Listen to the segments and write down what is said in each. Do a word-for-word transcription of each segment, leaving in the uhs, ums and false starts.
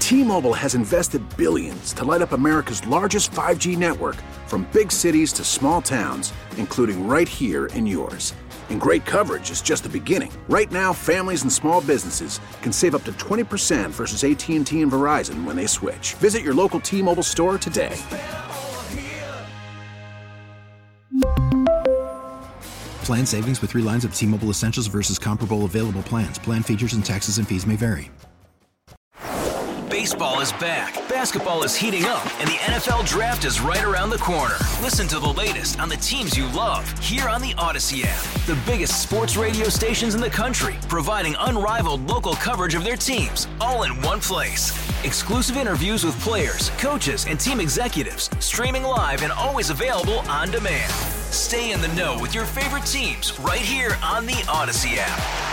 T-Mobile has invested billions to light up America's largest five G network, from big cities to small towns, including right here in yours. And great coverage is just the beginning. Right now, families and small businesses can save up to twenty percent versus A T and T and Verizon when they switch. Visit your local T-Mobile store today. Plan savings with three lines of T-Mobile Essentials versus comparable available plans. Plan features and taxes and fees may vary. Baseball is back, basketball is heating up, and the N F L Draft is right around the corner. Listen to the latest on the teams you love here on the Odyssey app. The biggest sports radio stations in the country, providing unrivaled local coverage of their teams, all in one place. Exclusive interviews with players, coaches, and team executives, streaming live and always available on demand. Stay in the know with your favorite teams right here on the Odyssey app.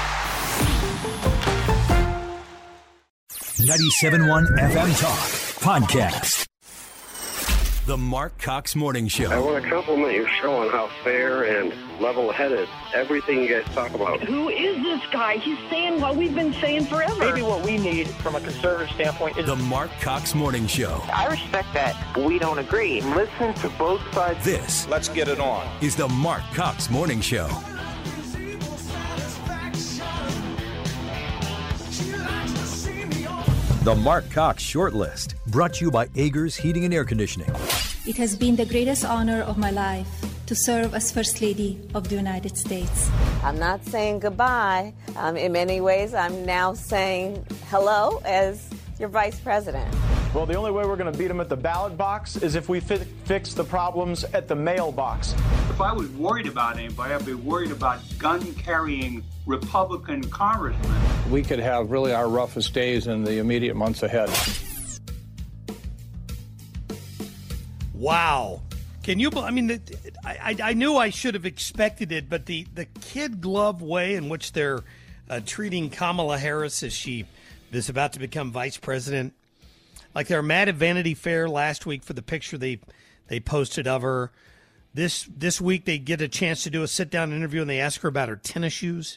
ninety-seven point one F M Talk Podcast. The Mark Cox Morning Show. I want to compliment your show on how fair and level-headed everything you guys talk about. Who is this guy? He's saying what we've been saying forever. Maybe what we need from a conservative standpoint is the Mark Cox Morning Show. I respect that we don't agree. Listen to both sides. This, let's get it on, is the Mark Cox Morning Show. The Mark Cox Shortlist, brought to you by Agers Heating and Air Conditioning. It has been the greatest honor of my life to serve as First Lady of the United States. I'm not saying goodbye. Um, in many ways, I'm now saying hello as your Vice President. Well, the only way we're going to beat them at the ballot box is if we fi- fix the problems at the mailbox. If I was worried about anybody, I'd be worried about gun-carrying Republican congressmen. We could have really our roughest days in the immediate months ahead. Wow. Can you, I mean, I, I knew I should have expected it, but the, the kid glove way in which they're uh, treating Kamala Harris as she is about to become vice president. Like they were mad at Vanity Fair last week for the picture they they posted of her. This this week they get a chance to do a sit-down interview and they ask her about her tennis shoes.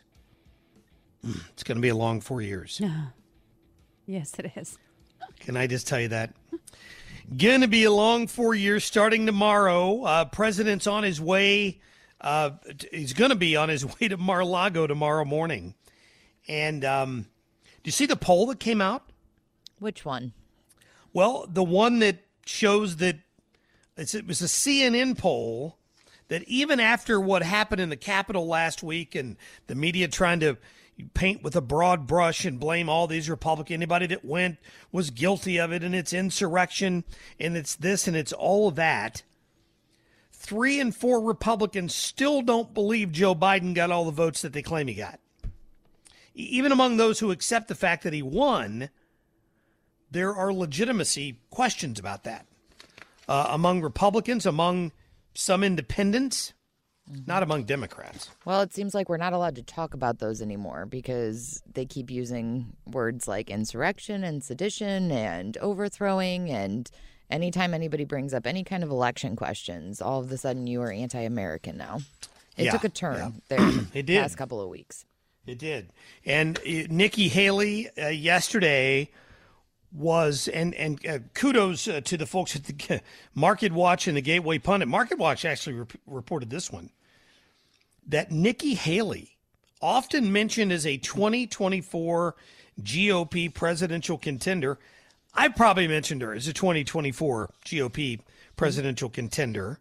It's going to be a long four years. Yeah. Yes, it is. Can I just tell you that? Going to be a long four years starting tomorrow. Uh, President's on his way. Uh, he's going to be on his way to Mar-a-Lago tomorrow morning. And um, do you see the poll that came out? Which one? Well, the one that shows that it's, it was a C N N poll that even after what happened in the Capitol last week and the media trying to paint with a broad brush and blame all these Republicans, anybody that went was guilty of it, and it's insurrection, and it's this, and it's all of that, three and four Republicans still don't believe Joe Biden got all the votes that they claim he got. Even among those who accept the fact that he won, there are legitimacy questions about that. Uh, among Republicans, among some independents, mm-hmm. not among Democrats. Well, it seems like we're not allowed to talk about those anymore because they keep using words like insurrection and sedition and overthrowing. And anytime anybody brings up any kind of election questions, all of a sudden you are anti-American now. It yeah, took a turn yeah. there in the it did. past couple of weeks. It did. And uh, Nikki Haley uh, yesterday was, and and uh, kudos uh, to the folks at the Market Watch and the Gateway Pundit. Market Watch actually re- reported this one, that Nikki Haley, often mentioned as a twenty twenty-four G O P presidential contender, I probably mentioned her as a twenty twenty-four G O P presidential contender,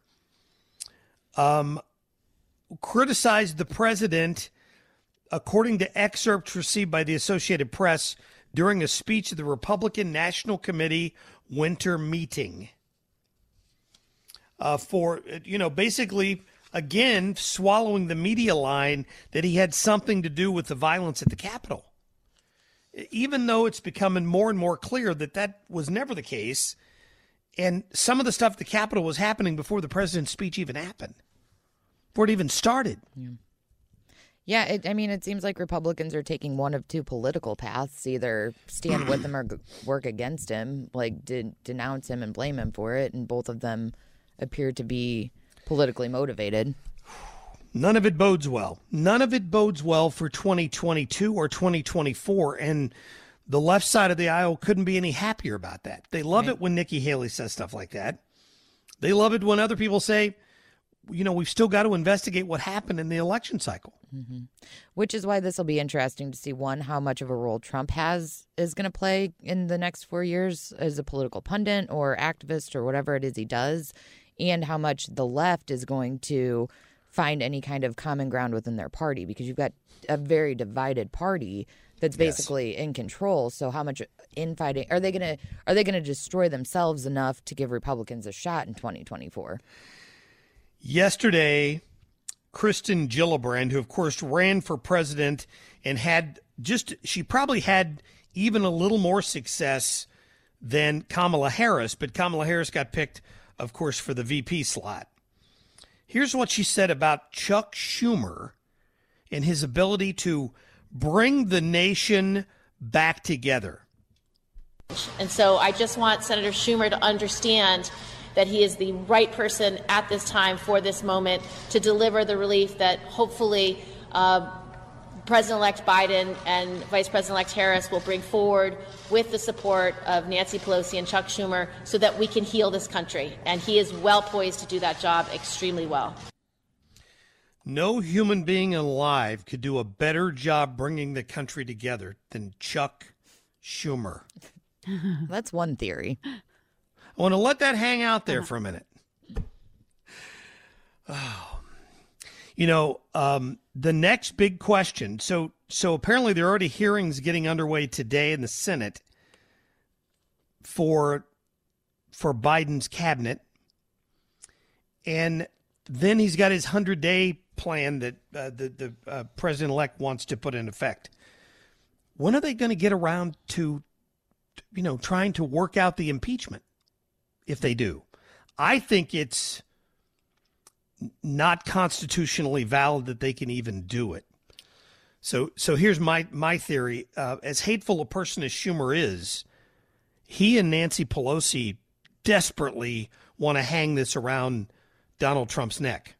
um, criticized the president, according to excerpts received by the Associated Press, during a speech at the Republican National Committee winter meeting. Uh, for, you know, basically, again, swallowing the media line that he had something to do with the violence at the Capitol. Even though it's becoming more and more clear that that was never the case, and some of the stuff at the Capitol was happening before the president's speech even happened, before it even started. Yeah. Yeah, it, I mean, it seems like Republicans are taking one of two political paths, either stand with him or g- work against him, like de- denounce him and blame him for it, and both of them appear to be politically motivated. None of it bodes well. None of it bodes well for twenty twenty-two or twenty twenty-four. And the left side of the aisle couldn't be any happier about that. They love right. it when Nikki Haley says stuff like that. They love it when other people say, you know, we've still got to investigate what happened in the election cycle. Mm-hmm. Which is why this will be interesting to see, one, how much of a role Trump has is going to play in the next four years as a political pundit or activist or whatever it is he does, and how much the left is going to find any kind of common ground within their party, because you've got a very divided party that's basically yes. in control. So how much infighting are they going to are they going to destroy themselves enough to give Republicans a shot in twenty twenty-four? Yesterday, Kristen Gillibrand, who of course ran for president and had just she probably had even a little more success than Kamala Harris, but Kamala Harris got picked, of course, for the V P slot. Here's what she said about Chuck Schumer and his ability to bring the nation back together. And so I just want Senator Schumer to understand that he is the right person at this time for this moment to deliver the relief that hopefully uh, President-elect Biden and Vice President-elect Harris will bring forward with the support of Nancy Pelosi and Chuck Schumer so that we can heal this country. And he is well poised to do that job extremely well. No human being alive could do a better job bringing the country together than Chuck Schumer. That's one theory. I want to let that hang out there for a minute. Oh, you know, um, the next big question. So, so apparently there are already hearings getting underway today in the Senate for for Biden's cabinet, and then he's got his hundred-day plan that uh, the the uh, president-elect wants to put in effect. When are they going to get around to, you know, trying to work out the impeachment? If they do, I think it's not constitutionally valid that they can even do it. So, so here's my my theory: uh, as hateful a person as Schumer is, he and Nancy Pelosi desperately want to hang this around Donald Trump's neck.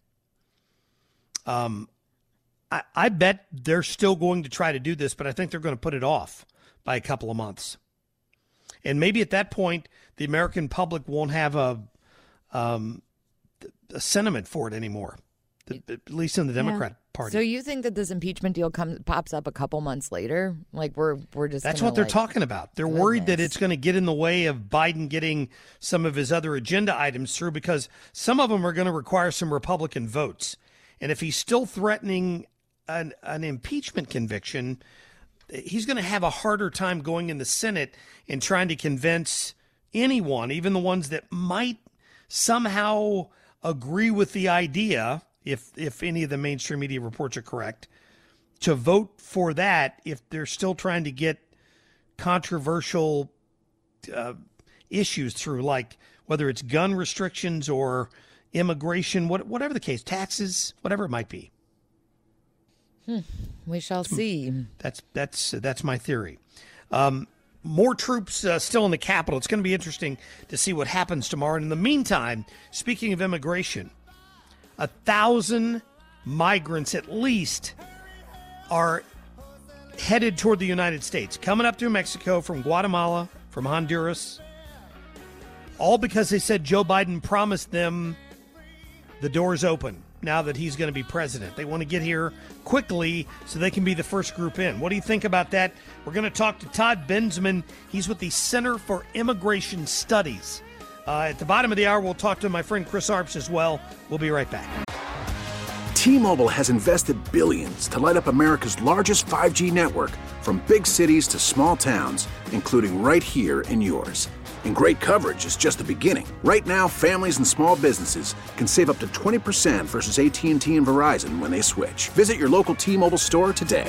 Um, I, I bet they're still going to try to do this, but I think they're going to put it off by a couple of months. And maybe at that point, the American public won't have a, um, a sentiment for it anymore, at least in the Democrat yeah. Party. So you think that this impeachment deal comes pops up a couple months later? Like we're we're just that's what they're like, talking about. They're goodness. worried that it's going to get in the way of Biden getting some of his other agenda items through, because some of them are going to require some Republican votes. And if he's still threatening an, an impeachment conviction, he's going to have a harder time going in the Senate and trying to convince anyone, even the ones that might somehow agree with the idea, if if any of the mainstream media reports are correct, to vote for that if they're still trying to get controversial uh, issues through, like whether it's gun restrictions or immigration, what, whatever the case, taxes, whatever it might be. Hmm. We shall see. That's that's that's my theory. Um, more troops uh, still in the Capitol. It's going to be interesting to see what happens tomorrow. And in the meantime, speaking of immigration, a thousand migrants at least are headed toward the United States, coming up through Mexico from Guatemala, from Honduras, all because they said Joe Biden promised them the doors open now that he's going to be president. They want to get here quickly so they can be the first group in. What do you think about that? We're going to talk to Todd Bensman. He's with the Center for Immigration Studies. Uh, at the bottom of the hour, we'll talk to my friend Chris Arps as well. We'll be right back. T-Mobile has invested billions to light up America's largest five G network, from big cities to small towns, including right here in yours. And great coverage is just the beginning. Right now, families and small businesses can save up to twenty percent versus A T and T and Verizon when they switch. Visit your local T-Mobile store today.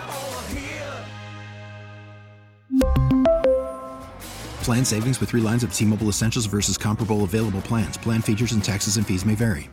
Plan savings with three lines of T-Mobile Essentials versus comparable available plans. Plan features and taxes and fees may vary.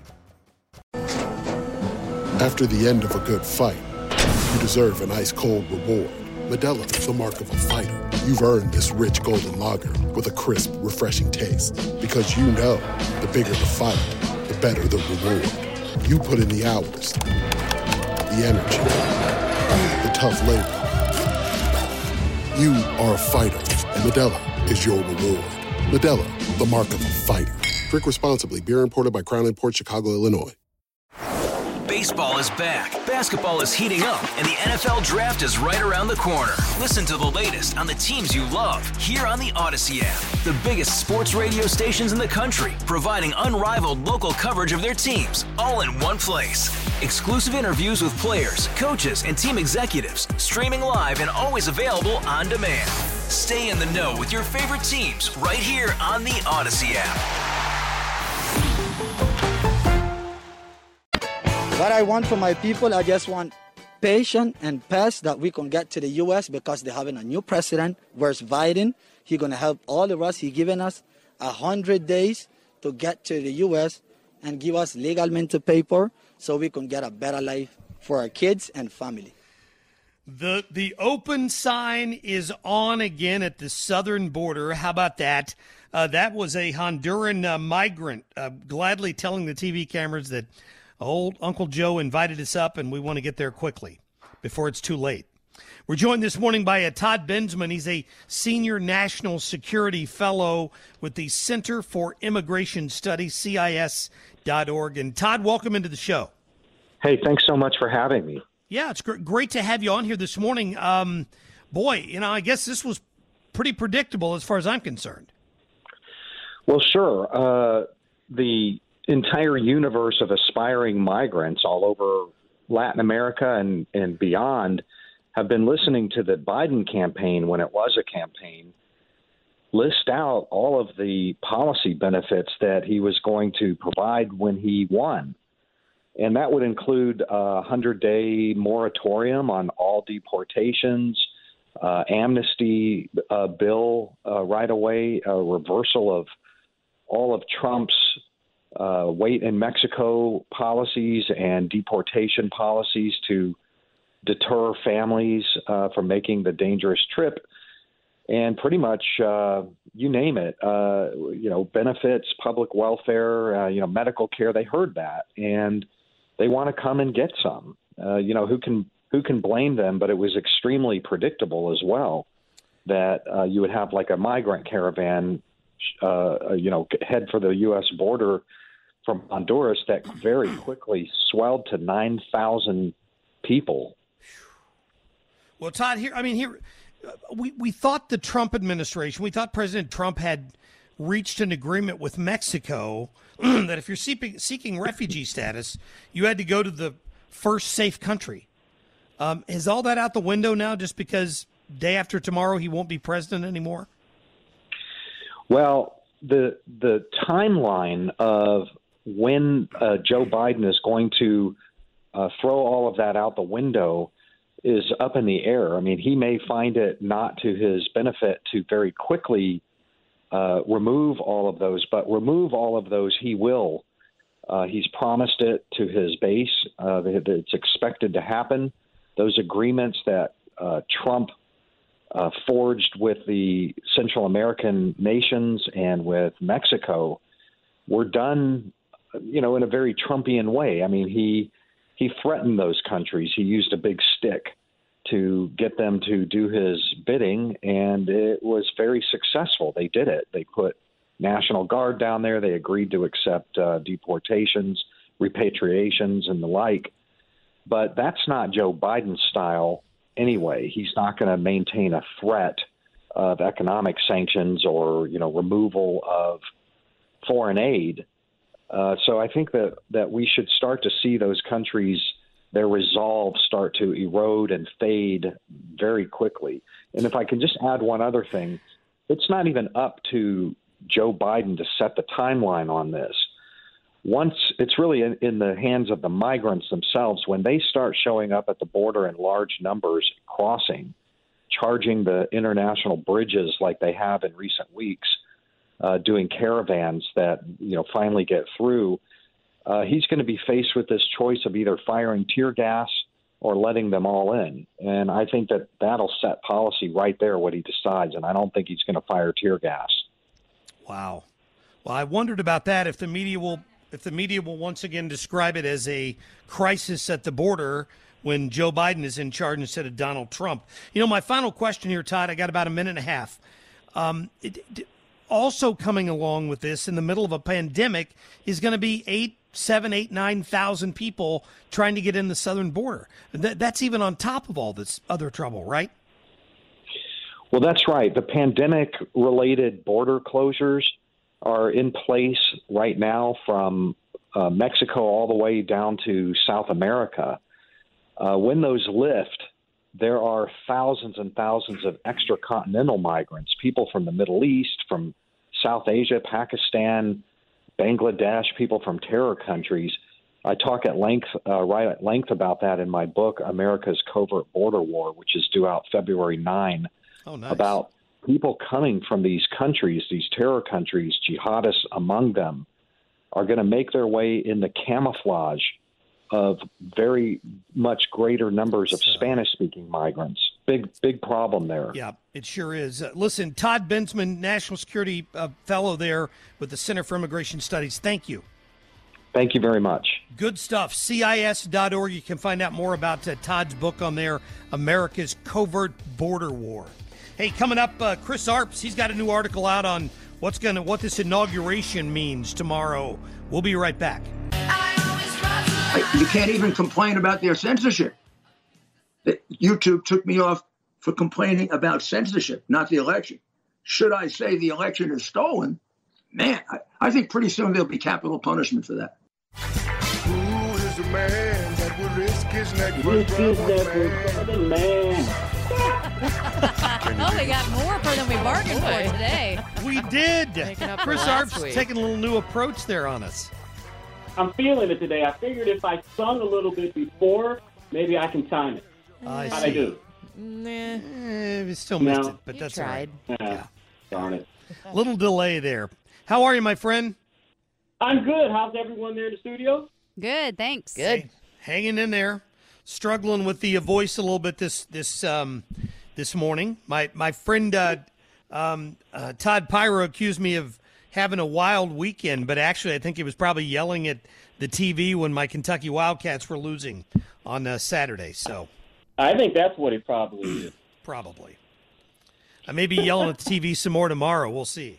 After the end of a good fight, you deserve an ice-cold reward. Modelo is the mark of a fighter. You've earned this rich golden lager with a crisp, refreshing taste. Because you know, the bigger the fight, the better the reward. You put in the hours, the energy, the tough labor. You are a fighter, and Modelo is your reward. Modelo, the mark of a fighter. Drink responsibly. Beer imported by Crown Imports, Chicago, Illinois. Baseball is back, basketball is heating up, and the N F L Draft is right around the corner. Listen to the latest on the teams you love here on the Odyssey app. The biggest sports radio stations in the country, providing unrivaled local coverage of their teams, all in one place. Exclusive interviews with players, coaches, and team executives, streaming live and always available on demand. Stay in the know with your favorite teams right here on the Odyssey app. What I want for my people, I just want patience and pace that we can get to the U S because they're having a new president, where's Biden. He's going to help all of us. He's given us one hundred days to get to the U S and give us legal mental paper so we can get a better life for our kids and family. The the open sign is on again at the southern border. How about that? Uh, that was a Honduran uh, migrant uh, gladly telling the T V cameras that old Uncle Joe invited us up, and we want to get there quickly before it's too late. We're joined this morning by uh, Todd Bensman. He's a senior national security fellow with the Center for Immigration Studies, C I S dot org. And Todd, welcome into the show. Hey, thanks so much for having me. Yeah, it's gr- great to have you on here this morning. Um, boy, you know, I guess this was pretty predictable as far as I'm concerned. Well, sure. Uh, the entire universe of aspiring migrants all over Latin America and, and beyond have been listening to the Biden campaign, when it was a campaign, list out all of the policy benefits that he was going to provide when he won. And that would include a hundred-day moratorium on all deportations, uh, amnesty uh, bill uh, right away, a reversal of all of Trump's uh, wait in Mexico policies and deportation policies to deter families uh, from making the dangerous trip, and pretty much, uh, you name it, uh, you know, benefits, public welfare, uh, you know, medical care. They heard that, and they want to come and get some. Uh, you know, who can who can blame them? But it was extremely predictable as well that uh, you would have like a migrant caravan, uh, you know, head for the U S border from Honduras that very quickly swelled to nine thousand people. Well, Todd, here, I mean, here, we, we thought the Trump administration, we thought President Trump had reached an agreement with Mexico that if you're seeking, seeking refugee status, you had to go to the first safe country. Um, is all that out the window now just because day after tomorrow he won't be president anymore? Well, the the timeline of when uh, Joe Biden is going to uh, throw all of that out the window is up in the air. I mean, he may find it not to his benefit to very quickly uh, remove all of those, but remove all of those he will. Uh, he's promised it to his base. Uh, that it's expected to happen. Those agreements that uh, Trump uh, forged with the Central American nations and with Mexico were done, you know, in a very Trumpian way. I mean, he he threatened those countries. He used a big stick to get them to do his bidding, and it was very successful. They did it. They put National Guard down there. They agreed to accept uh, deportations, repatriations, and the like. But that's not Joe Biden's style anyway. He's not going to maintain a threat of economic sanctions or, you know, removal of foreign aid. Uh, so I think that, that we should start to see those countries, their resolve start to erode and fade very quickly. And if I can just add one other thing, it's not even up to Joe Biden to set the timeline on this. Once it's really in, in the hands of the migrants themselves, when they start showing up at the border in large numbers, crossing, charging the international bridges like they have in recent weeks, uh, doing caravans that, you know, finally get through, uh, he's going to be faced with this choice of either firing tear gas or letting them all in. And I think that that'll set policy right there, what he decides. And I don't think he's going to fire tear gas. Wow. Well, I wondered about that. If the media will, if the media will once again describe it as a crisis at the border, when Joe Biden is in charge instead of Donald Trump. You know, my final question here, Todd, I got about a minute and a half. Um, it, it, also coming along with this in the middle of a pandemic is going to be eight, seven, eight, nine thousand people trying to get in the southern border. That, that's even on top of all this other trouble, right? Well, that's right. The pandemic-related border closures are in place right now from uh, Mexico all the way down to South America. Uh, when those lift, there are thousands and thousands of extracontinental migrants, people from the Middle East, from South Asia, Pakistan, Bangladesh, people from terror countries. I talk at length, uh, right at length about that in my book, America's Covert Border War, which is due out February ninth. Oh, nice. About people coming from these countries, these terror countries, jihadists among them, are going to make their way in the camouflage of very much greater numbers of Spanish-speaking migrants. Big, big problem there. Yeah, it sure is. Uh, listen, Todd Bensman, National Security uh, Fellow there with the Center for Immigration Studies, thank you. Thank you very much. Good stuff. C I S dot org. You can find out more about uh, Todd's book on there, America's Covert Border War. Hey, coming up, uh, Chris Arps, he's got a new article out on what's gonna what this inauguration means tomorrow. We'll be right back. You can't even complain about their censorship. YouTube took me off for complaining about censorship, not the election. Should I say the election is stolen? Man, I, I think pretty soon there'll be capital punishment for that. Who is the man that would risk his neck for the man? Oh, we got more for than we bargained for today. We did. Chris Arps week. taking a little new approach there on us. I'm feeling it today. I figured if I sung a little bit before, maybe I can time it. I How'd see. I do? Nah. Eh, we still missed No. it, but You that's tried. all right. Yeah. Darn it. Little delay there. How are you, my friend? I'm good. How's everyone there in the studio? Good, thanks. Good. Hanging in there, struggling with the voice a little bit this this um, this morning. My my friend uh, um, uh, Todd Pyro accused me of having a wild weekend, but actually I think he was probably yelling at the T V when my Kentucky Wildcats were losing on uh, Saturday. So I think that's what it probably is. probably. I may be yelling at the T V some more tomorrow. We'll see.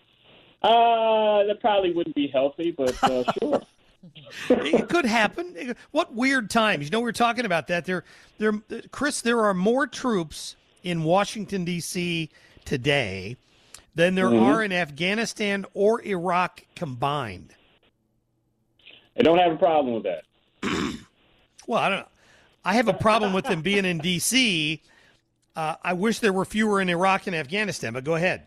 Uh, that probably wouldn't be healthy, but uh, sure. It could happen. What weird times. You know, we were talking about that. There, there, Chris, there are more troops in Washington, D C today than there Mm-hmm. are in Afghanistan or Iraq combined. I don't have a problem with that. Well, I don't know. I have a problem with them being in D C Uh, I wish there were fewer in Iraq and Afghanistan, but go ahead.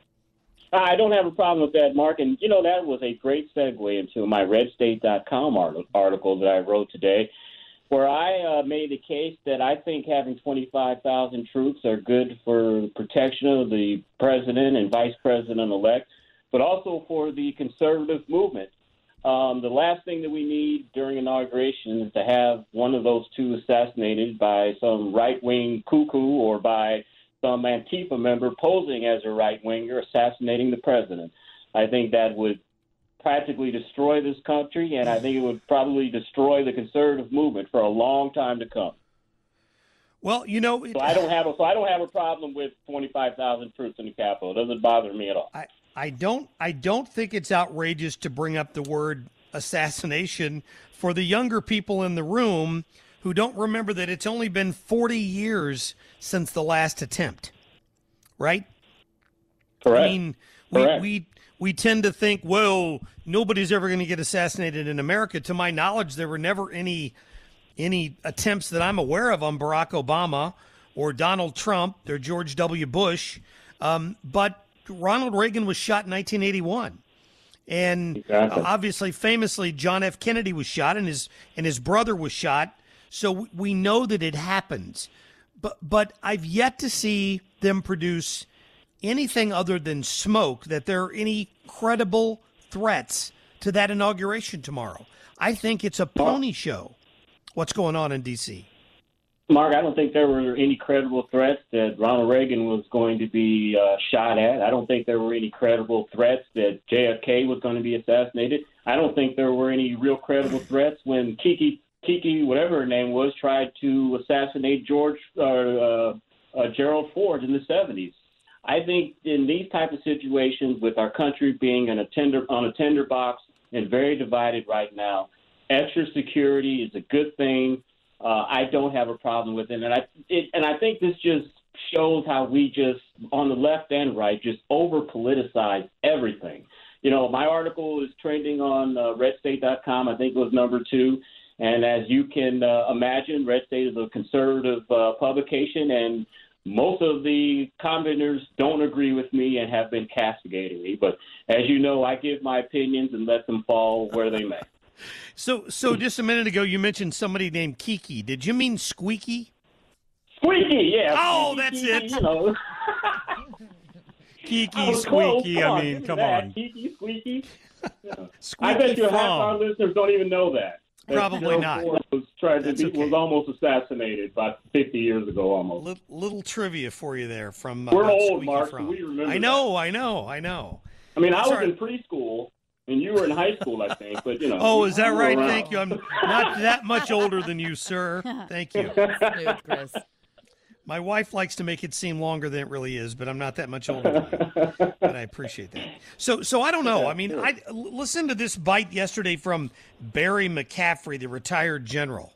I don't have a problem with that, Mark. And, you know, that was a great segue into my red state dot com article that I wrote today, where I uh, made the case that I think having twenty-five thousand troops are good for protection of the president and vice president-elect, but also for the conservative movement. Um, the last thing that we need during inauguration is to have one of those two assassinated by some right-wing cuckoo or by some Antifa member posing as a right-winger assassinating the president. I think that would practically destroy this country, and I think it would probably destroy the conservative movement for a long time to come. Well, you know, so I don't have a so I don't have a problem with twenty-five thousand troops in the Capitol. It doesn't bother me at all. I, I don't I don't think it's outrageous to bring up the word assassination for the younger people in the room who don't remember that it's only been forty years since the last attempt, right? Correct. I mean, we Correct. we we tend to think, well, nobody's ever going to get assassinated in America. To my knowledge, there were never any any attempts that I'm aware of on Barack Obama or Donald Trump or George W. Bush, um, but Ronald Reagan was shot in nineteen eighty-one. And Exactly. uh, obviously, famously, John F. Kennedy was shot, and his and his brother was shot. So we know that it happens. But but I've yet to see them produce anything other than smoke, that there are any credible threats to that inauguration tomorrow. I think it's a pony show, what's going on in D C Mark, I don't think there were any credible threats that Ronald Reagan was going to be uh, shot at. I don't think there were any credible threats that J F K was going to be assassinated. I don't think there were any real credible threats when Kiki Kiki, whatever her name was, tried to assassinate George uh, uh, uh, Gerald Ford in the seventies. I think in these type of situations, with our country being in a tender on a tinderbox and very divided right now, extra security is a good thing. Uh, I don't have a problem with it, and I it, and I think this just shows how we just, on the left and right, just over politicize everything. You know, my article is trending on uh, red state dot com. I think it was number two. And as you can uh, imagine, Red State is a conservative uh, publication, and most of the commenters don't agree with me and have been castigating me. But as you know, I give my opinions and let them fall where they may. So, so just a minute ago, you mentioned somebody named Kiki. Did you mean Squeaky? Squeaky, yeah. Oh, Kiki, that's it. You know. Kiki, Squeaky. I mean, come that. on. Kiki, Squeaky. Yeah. Squeaky I bet you from. half our listeners don't even know that. Probably not. Was tried to be, okay. was almost assassinated about fifty years ago, almost. Little, little trivia for you there from. Uh, We're old, Squeaky Mark. From. So we remember. I know, that. I know, I know. I mean, That's I was right. in preschool, and you were in high school, I think. But you know. Oh, is that right? Around. Thank you. I'm not that much older than you, sir. Thank you. Smooth, Chris. My wife likes to make it seem longer than it really is, but I'm not that much older than you. But I appreciate that. So, so I don't know. I mean, I listened to this bite yesterday from Barry McCaffrey, the retired general.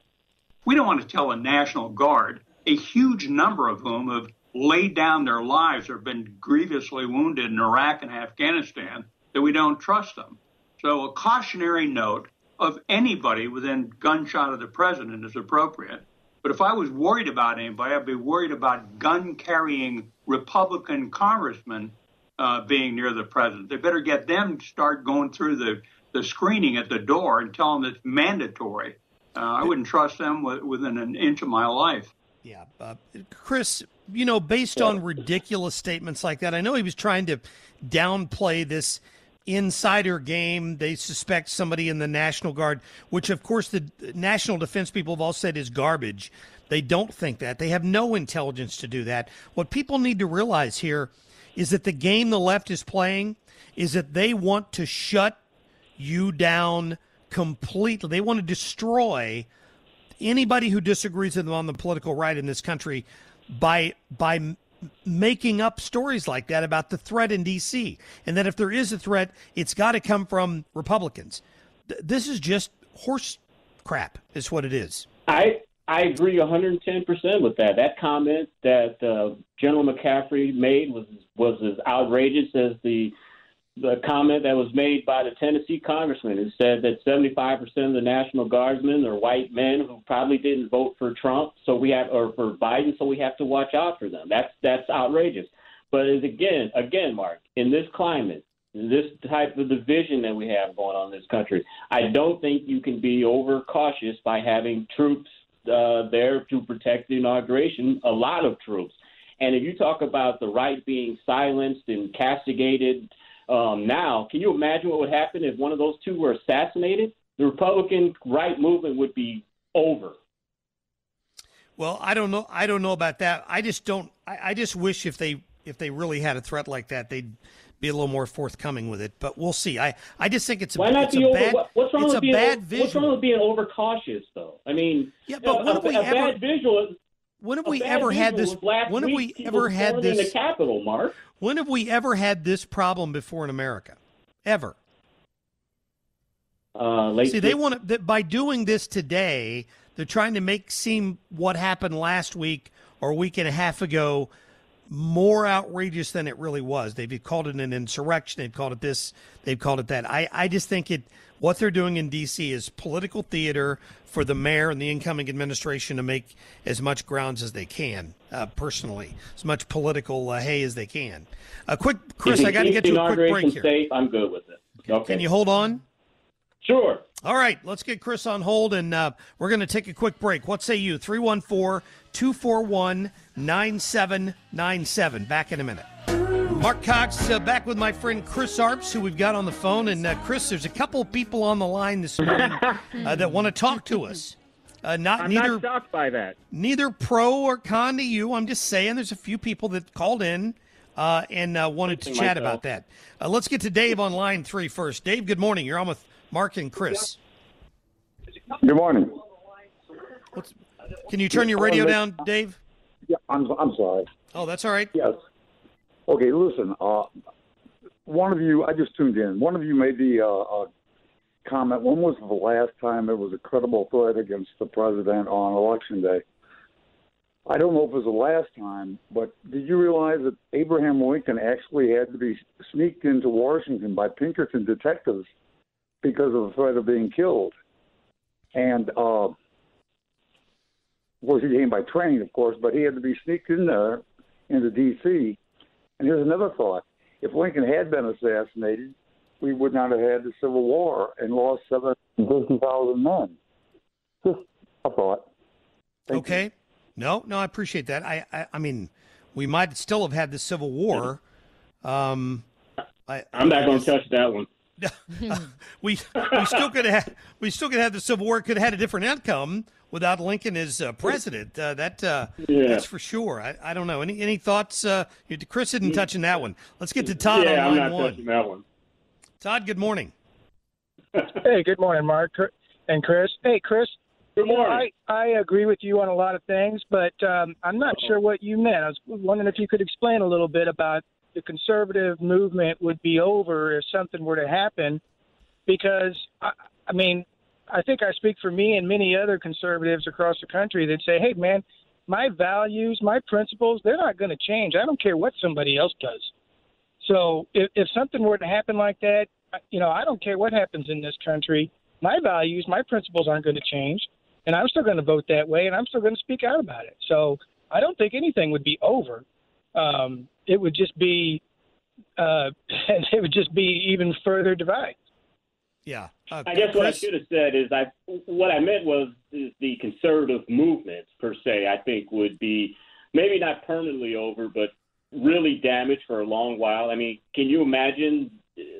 We don't want to tell a National Guard, a huge number of whom have laid down their lives or been grievously wounded in Iraq and Afghanistan, that we don't trust them. So a cautionary note of anybody within gunshot of the president is appropriate. But if I was worried about anybody, I'd be worried about gun-carrying Republican congressmen uh, being near the president. They better get them to start going through the, the screening at the door and tell them it's mandatory. Uh, I wouldn't trust them w- within an inch of my life. Yeah. Uh, Chris, you know, based on ridiculous statements like that, I know he was trying to downplay this insider game. They suspect somebody in the National Guard, which, of course, the national defense people have all said is garbage. They don't think that. They have no intelligence to do that. What people need to realize here is that the game the left is playing is that they want to shut you down completely. They want to destroy anybody who disagrees with them on the political right in this country by by making up stories like that about the threat in D C, and that if there is a threat, it's got to come from Republicans. Th- this is just horse crap is what it is. I I agree one hundred ten percent with that. That comment that uh, General McCaffrey made was was as outrageous as the the comment that was made by the Tennessee congressman who said that seventy-five percent of the National Guardsmen are white men who probably didn't vote for Trump, so we have or for Biden, so we have to watch out for them. That's that's outrageous. But as again, again, Mark, in this climate, this type of division that we have going on in this country, I don't think you can be overcautious by having troops uh, there to protect the inauguration. A lot of troops, and if you talk about the right being silenced and castigated. Um, now, can you imagine what would happen if one of those two were assassinated? The Republican right movement would be over. Well, I don't know. I don't know about that. I just don't. I, I just wish if they if they really had a threat like that, they'd be a little more forthcoming with it. But we'll see. I, I just think it's a, Why not it's be a over, bad. What's wrong it's with a being, bad What's visual. wrong with being overcautious, though? I mean, yeah, but a, when have we a ever? bad visual. When have a we bad ever had visual this? was last When have we week, people ever had storming this? the Capitol, Mark. When have we ever had this problem before in America? Ever? Uh, late See, they want to, by doing this today, they're trying to make seem what happened last week or a week and a half ago more outrageous than it really was. They've called it an insurrection. They've called it this. They've called it that. I, I just think it. What they're doing in D C is political theater for the mayor and the incoming administration to make as much grounds as they can, uh, personally, as much political uh, hay as they can. Uh, quick, Chris, I got to get to a quick break here. Safe, I'm good with it. Okay. Can you hold on? Sure. All right, let's get Chris on hold, and uh, we're going to take a quick break. What say you? three one four, two four one, nine seven nine seven. Back in a minute. Mark Cox uh, back with my friend Chris Arps, who we've got on the phone. And, uh, Chris, there's a couple of people on the line this morning uh, that want to talk to us. Uh, not I'm neither, not shocked by that. Neither pro or con to you. I'm just saying there's a few people that called in uh, and uh, wanted to chat about that. Uh, let's get to Dave on line three first. Dave, good morning. You're on with Mark and Chris. Good morning. What's, can you turn your radio down, Dave? Yeah, I'm I'm sorry. Oh, that's all right. Yes. Okay, listen. Uh, one of you, I just tuned in. One of you made the uh, uh, comment. When was the last time there was a credible threat against the president on Election Day? I don't know if it was the last time, but did you realize that Abraham Lincoln actually had to be sneaked into Washington by Pinkerton detectives because of the threat of being killed? And, uh, of course, he came by train, of course, but he had to be sneaked in there into D C And here's another thought. If Lincoln had been assassinated, we would not have had the Civil War and lost seven hundred fifty thousand men. Just a thought. Thank okay. You. No, no, I appreciate that. I, I, I mean, we might still have had the Civil War. Um, I, I'm not going to guess- touch that one. we we still could have we still could have the Civil War. Could have had a different outcome without Lincoln as uh, president. Uh, that uh, Yeah. that's for sure. I, I don't know. Any any thoughts? Uh, Chris isn't touching that one. Let's get to Todd yeah, on I'm line not one. touching that one. Todd, good morning. Hey, good morning, Mark and Chris. Hey, Chris. Good morning. I, I agree with you on a lot of things, but um, I'm not sure what you meant. I was wondering if you could explain a little bit about the conservative movement would be over if something were to happen, because, I, I mean, I think I speak for me and many other conservatives across the country that say, hey, man, my values, my principles, they're not going to change. I don't care what somebody else does. So if, if something were to happen like that, you know, I don't care what happens in this country. My values, my principles aren't going to change, and I'm still going to vote that way, and I'm still going to speak out about it. So I don't think anything would be over. Um, it would just be, uh, it would just be even further divide. Yeah. Uh, I guess what I Chris? should have said is I what I meant was is the conservative movement per se. I think would be maybe not permanently over, but really damaged for a long while. I mean, can you imagine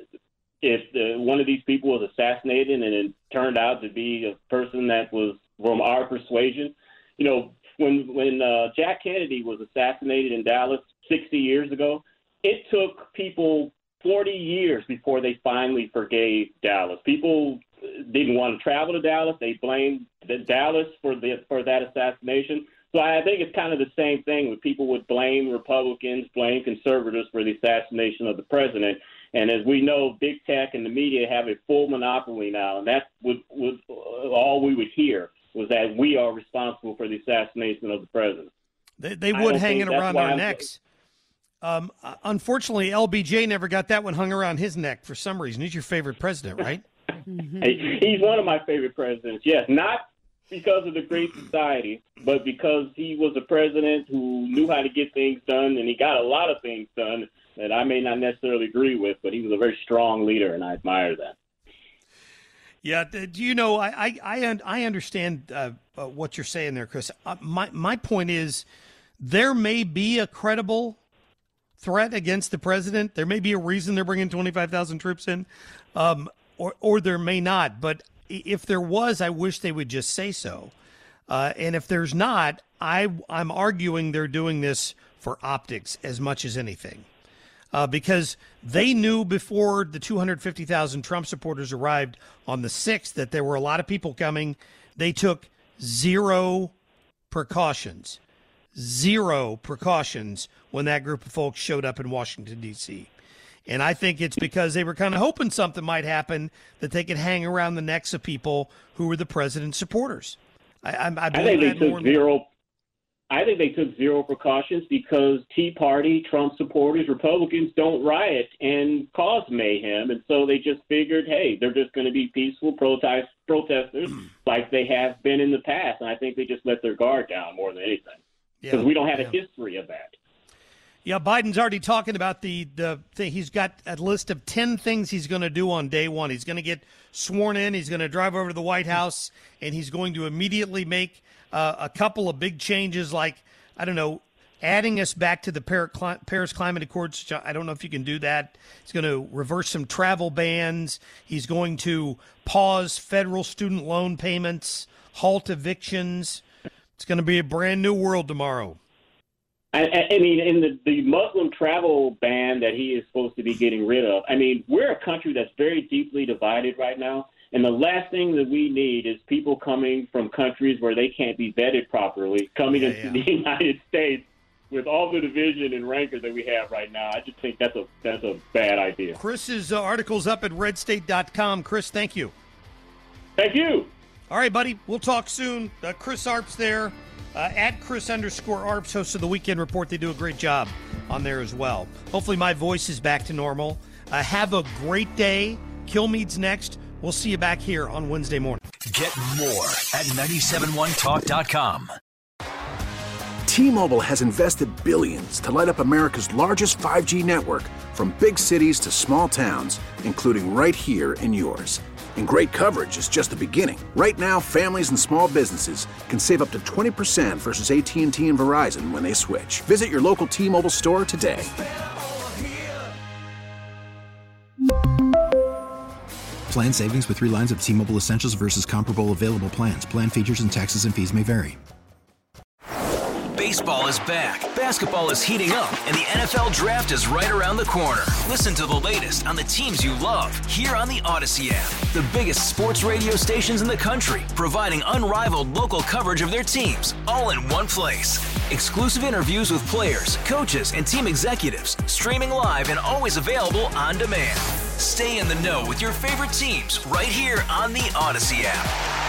if the, one of these people was assassinated and it turned out to be a person that was from our persuasion? You know, when when uh, Jack Kennedy was assassinated in Dallas sixty years ago, it took people forty years before they finally forgave Dallas. People didn't want to travel to Dallas. They blamed the Dallas for the for that assassination. So I think it's kind of the same thing where people would blame Republicans, blame conservatives for the assassination of the president. And as we know, big tech and the media have a full monopoly now, and that's what, what all we would hear was that we are responsible for the assassination of the president. They, they I would don't hang think it that's around why our I'm- necks. Um, uh, unfortunately, L B J never got that one hung around his neck for some reason. He's your favorite president, right? Hey, he's one of my favorite presidents, yes, not because of the Great Society, but because he was a president who knew how to get things done, and he got a lot of things done that I may not necessarily agree with, but he was a very strong leader, and I admire that. Yeah, th- do you know, I I I, un- I understand uh, uh, what you're saying there, Chris. Uh, my my point is, there may be a credible threat against the president. There may be a reason they're bringing twenty-five thousand troops in, um, or or there may not. But i- if there was, I wish they would just say so. Uh, and if there's not, I I'm arguing they're doing this for optics as much as anything. Uh, because they knew before the two hundred fifty thousand Trump supporters arrived on the sixth that there were a lot of people coming. They took zero precautions, zero precautions when that group of folks showed up in Washington, D C. And I think it's because they were kind of hoping something might happen that they could hang around the necks of people who were the president's supporters. I, I, I I believe think they that more took and more. zero. I think they took zero precautions because Tea Party, Trump supporters, Republicans don't riot and cause mayhem, and so they just figured, hey, they're just going to be peaceful protest protesters like they have been in the past, and I think they just let their guard down more than anything because Yeah, we don't have yeah. a history of that. Yeah, Biden's already talking about the the thing. He's got a list of ten things he's going to do on day one. He's going to get sworn in. He's going to drive over to the White House, and he's going to immediately make uh, a couple of big changes, like, I don't know, adding us back to the Par- Cli- Paris Climate Accords. Which I don't know if you can do that. He's going to reverse some travel bans. He's going to pause federal student loan payments, halt evictions. It's going to be a brand new world tomorrow. I, I mean, in the, the Muslim travel ban that he is supposed to be getting rid of, I mean, we're a country that's very deeply divided right now. And the last thing that we need is people coming from countries where they can't be vetted properly, coming yeah, into yeah. the United States with all the division and rancor that we have right now. I just think that's a that's a bad idea. Chris's uh, article's up at red state dot com. Chris, thank you. Thank you. All right, buddy. We'll talk soon. Uh, Chris Arps there. Uh, at Chris underscore Arps, host of the Weekend Report. They do a great job on there as well. Hopefully my voice is back to normal. Uh, have a great day. Kilmeade's next. We'll see you back here on Wednesday morning. Get more at nine seven one talk dot com. T-Mobile has invested billions to light up America's largest five G network, from big cities to small towns, including right here in yours. And great coverage is just the beginning. Right now, families and small businesses can save up to twenty percent versus A T and T and Verizon when they switch. Visit your local T-Mobile store today. Plan savings with three lines of T-Mobile Essentials versus comparable available plans. Plan features and taxes and fees may vary. Baseball is back, basketball is heating up, and the N F L Draft is right around the corner. Listen to the latest on the teams you love here on the Odyssey app. The biggest sports radio stations in the country, providing unrivaled local coverage of their teams, all in one place. Exclusive interviews with players, coaches, and team executives, streaming live and always available on demand. Stay in the know with your favorite teams right here on the Odyssey app.